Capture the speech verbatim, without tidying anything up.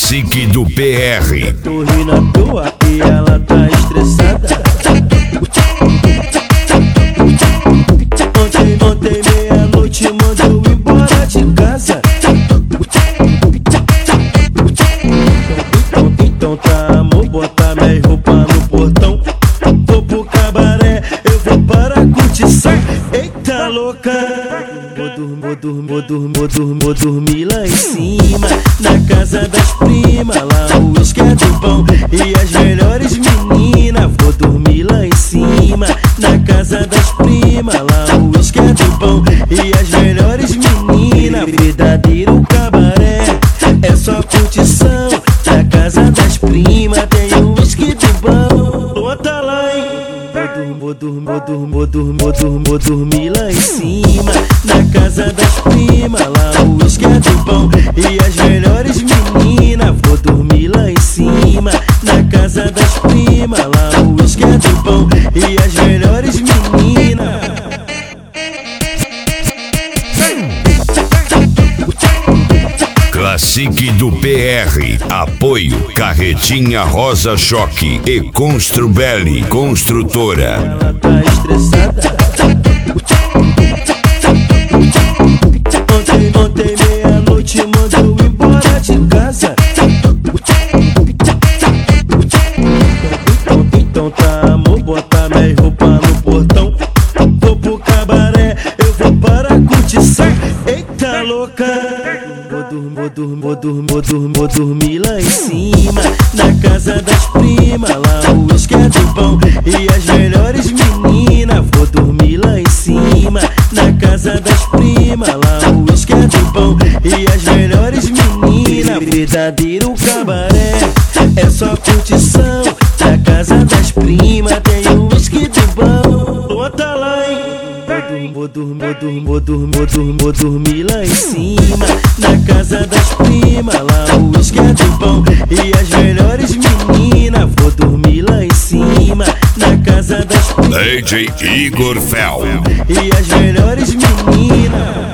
Classic do P R. Tô rindo à toa e ela tá estressada. Ontem, ontem meia-noite mandou embora de casa. Então, então tá, amor, bota minha roupa no portão. Vou pro cabaré, eu vou para a curtição. Eita louca! Vou dormir, vou dormir, vou dormir, vou dormir, vou dormir lá em cima, na casa das primas. Lá o uísque é do bom e as melhores meninas. Vou dormir lá em cima, na casa das primas. Lá o uísque é do bom e as melhores meninas. Verdadeiro cabaré é só curtição. Na casa das primas tem o uísque do bom. Bota lá, hein? Vou dormir, vou dormir, vou dormir, vou dormir, vou dormir lá em cima, na casa das primas. Lá o uísque é do bom e as melhores meninas. Vou dormir lá em cima, na casa das primas. Lá o uísque é do bom e as melhores meninas. Classic do P R. Apoio Carretinha Rosa Choque e Construbeli Construtora. Ela tá estressada. Ontem, ontem meia-noite mandou embora de casa. Então, então tá, amor, bota minha roupa no portão. Vou pro cabaré, eu vou para a curtição. Eita louca! Vou dormir, vou dormir, vou dormir, vou dormir, vou dormir lá em cima, na casa das primas. Lá o uísque é do bom e as melhores meninas. Vou dormir lá em cima, na casa das primas. Lá o uísque é do bom e as melhores meninas. Verdadeiro cabaré é só curtição. Na casa das primas tem o uísque do bom. Bota lá, hein? Vou dormir, vou dormir, vou dormir, vou dormir, vou dormir lá em cima, na casa das primas. Lá o uísque é do bom e as melhores meninas. Vou dormir lá em cima, na casa das primas. D J Igor Fel E as melhores meninas.